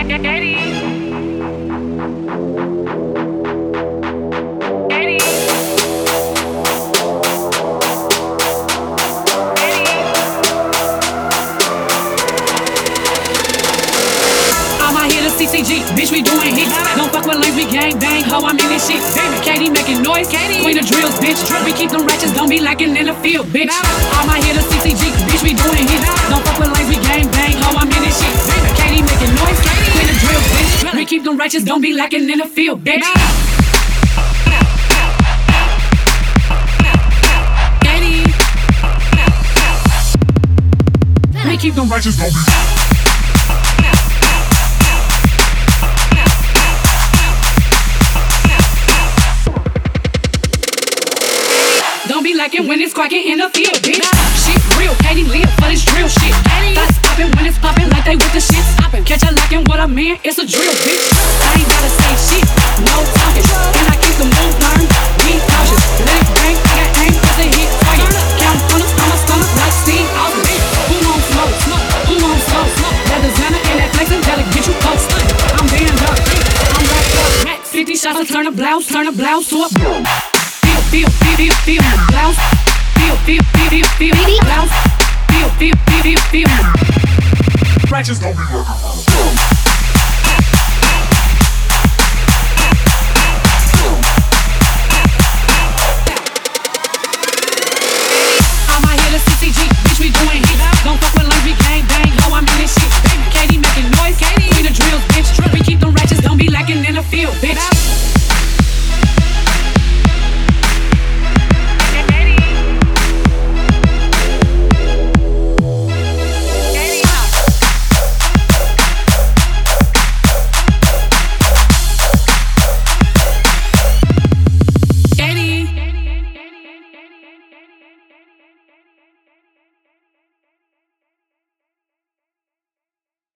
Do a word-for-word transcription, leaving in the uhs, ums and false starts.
C C G, bitch, we doing hits. Don't fuck with lanes, we gang bang. Ho, I'm in this shit. Katie making noise, Katie. Queen of drills, bitch. We keep them ratchets, don't be lacking in the field, bitch. All my hitters C C G, bitch, we doing hits. Don't fuck with lanes, we gang bang. Ho, I'm in this shit. Katie making noise, Katie. Queen of drills, bitch. We keep them ratchets, don't be lacking in the field, bitch. Katie. We keep them ratchets, don't be. Don't be lacking when it's cracking in the field, bitch. Shit real, Katie live for this drill shit. Thoughts poppin' when it's poppin' like they with the shit stoppin'. Catch a lacking what I mean, it's a drill, bitch. I ain't gotta say shit, no talking. And I keep the move learned, be cautious. Let it bang, I got aim, cause it hit fire. Count on the stomach, stomach like Steve Austin. Who won't smoke, smoke, who won't smoke, smoke. That designer and that flexin', that'll get you close. I'm banned up, I'm wrapped up. fifty shots, I turn a blouse, turn a blouse to a Feel, feel, feel, feel the blouse. Feel, feel, feel, feel, feel the blouse. Feel, feel, feel, feel, feel. Ratchets don't be working.